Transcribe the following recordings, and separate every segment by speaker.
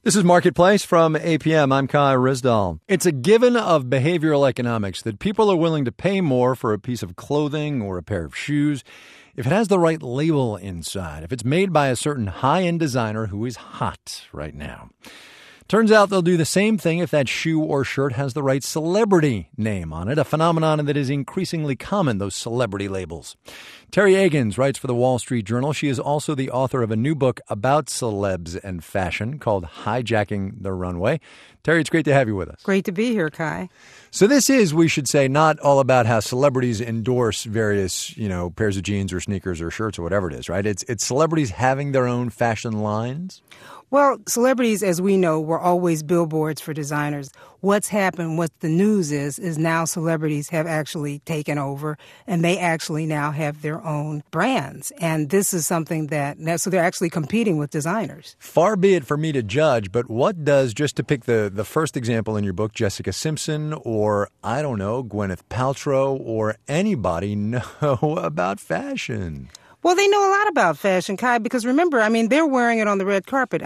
Speaker 1: This is Marketplace from APM. I'm Kai Risdall. It's a given of behavioral economics that people are willing to pay more for a piece of clothing or a pair of shoes if it has the right label inside, if it's made by a certain high-end designer who is hot right now. Turns out they'll do the same thing if that shoe or shirt has the right celebrity name on it, a phenomenon that is increasingly common, those celebrity labels. Terry Agins writes for the Wall Street Journal. She is also the author of a new book about celebs and fashion called Hijacking the Runway. Terry, it's great to have you with us.
Speaker 2: Great to be here, Kai.
Speaker 1: So this is, we should say, not all about how celebrities endorse various, pairs of jeans or sneakers or shirts or whatever it is, right? It's celebrities having their own fashion lines?
Speaker 2: Well, celebrities, as we know, were always billboards for designers. What's happened, what the news is now celebrities have actually taken over, and they actually now have their own brands. And this is something so they're actually competing with designers.
Speaker 1: Far be it for me to judge, but what does, just to pick the first example in your book, Jessica Simpson or, I don't know, Gwyneth Paltrow or anybody know about fashion?
Speaker 2: Well, they know a lot about fashion, Kai, because remember, they're wearing it on the red carpet.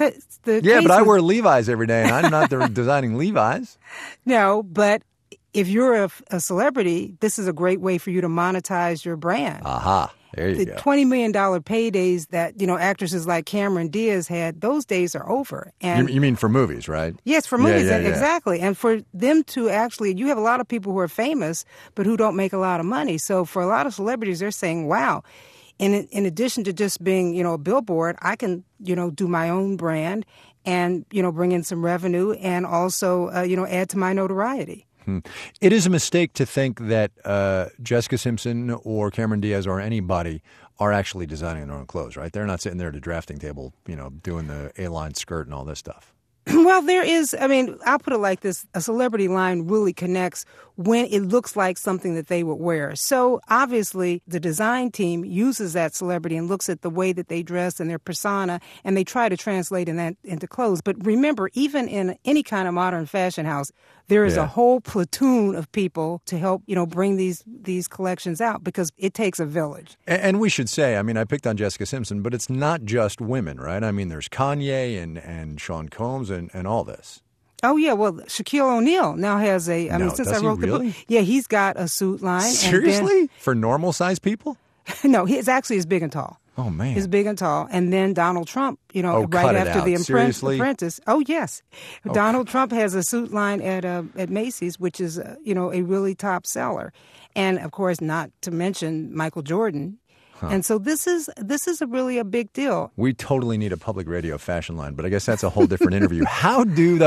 Speaker 1: But I wear Levi's every day, and I'm not designing Levi's.
Speaker 2: No, but if you're a celebrity, this is a great way for you to monetize your brand.
Speaker 1: Aha. There you go.
Speaker 2: The $20 million paydays that, actresses like Cameron Diaz had, those days are over. And
Speaker 1: you mean for movies, right?
Speaker 2: Yes, for movies,
Speaker 1: Yeah.
Speaker 2: exactly. And for them to actually, you have a lot of people who are famous, but who don't make a lot of money. So for a lot of celebrities, they're saying, wow. In addition to just being, a billboard, I can, do my own brand and, bring in some revenue and also, add to my notoriety.
Speaker 1: It is a mistake to think that Jessica Simpson or Cameron Diaz or anybody are actually designing their own clothes, right? They're not sitting there at a drafting table, doing the A-line skirt and all this stuff.
Speaker 2: Well, there is, I'll put it like this. A celebrity line really connects when it looks like something that they would wear. So obviously the design team uses that celebrity and looks at the way that they dress and their persona, and they try to translate that into clothes. But remember, even in any kind of modern fashion house, there is a whole platoon of people to help, bring these collections out, because it takes a village.
Speaker 1: And we should say, I picked on Jessica Simpson, but it's not just women, right? There's Kanye and Sean Combs and all this.
Speaker 2: Oh, yeah. Well, Shaquille O'Neal now has since I wrote the book. Yeah, he's got a suit line.
Speaker 1: Seriously? For normal-sized people?
Speaker 2: No, he's actually is big and tall.
Speaker 1: Oh, man.
Speaker 2: He's big and tall. And then Donald Trump,
Speaker 1: right
Speaker 2: after The
Speaker 1: Apprentice.
Speaker 2: Oh, yes. Okay. Donald Trump has a suit line at Macy's, which is, a really top seller. And, of course, not to mention Michael Jordan. Huh. And so this is really a big deal.
Speaker 1: We totally need a public radio fashion line, but I guess that's a whole different interview. How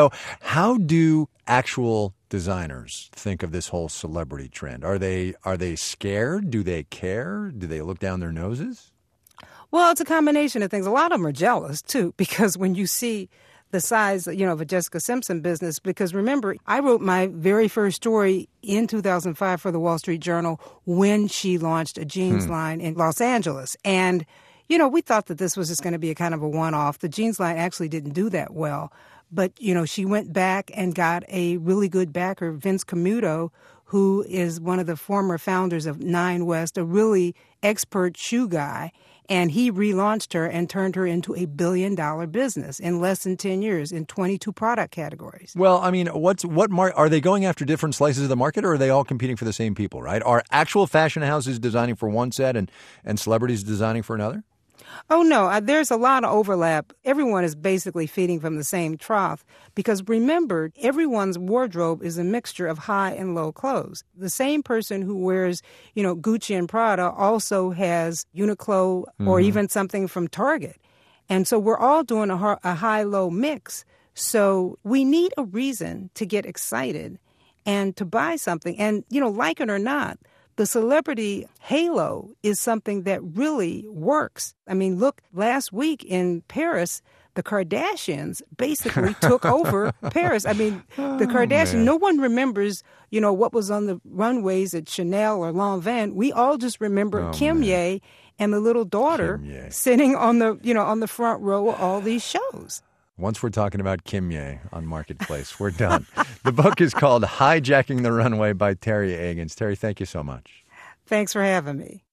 Speaker 1: do actual designers think of this whole celebrity trend? Are they scared? Do they care? Do they look down their noses?
Speaker 2: Well, it's a combination of things. A lot of them are jealous, too, because when you see the size, of a Jessica Simpson business, because remember, I wrote my very first story in 2005 for the Wall Street Journal when she launched a jeans line in Los Angeles. And, we thought that this was just going to be a kind of a one-off. The jeans line actually didn't do that well. But, she went back and got a really good backer, Vince Camuto, who is one of the former founders of Nine West, a really expert shoe guy. And he relaunched her and turned her into a $1 billion business in less than 10 years in 22 product categories.
Speaker 1: Well, are they going after different slices of the market, or are they all competing for the same people, right? Are actual fashion houses designing for one set and celebrities designing for another?
Speaker 2: Oh, no, there's a lot of overlap. Everyone is basically feeding from the same trough because remember, everyone's wardrobe is a mixture of high and low clothes. The same person who wears, Gucci and Prada also has Uniqlo or even something from Target. And so we're all doing a high-low mix. So we need a reason to get excited and to buy something. And, like it or not, the celebrity halo is something that really works. Look, last week in Paris, the Kardashians basically took over Paris. The Kardashians, no one remembers, what was on the runways at Chanel or Lanvin. We all just remember Kim Ye and the little daughter sitting on the front row of all these shows.
Speaker 1: Once we're talking about Kim Ye on Marketplace, we're done. The book is called Hijacking the Runway by Terry Agins. Terry, thank you so much.
Speaker 2: Thanks for having me.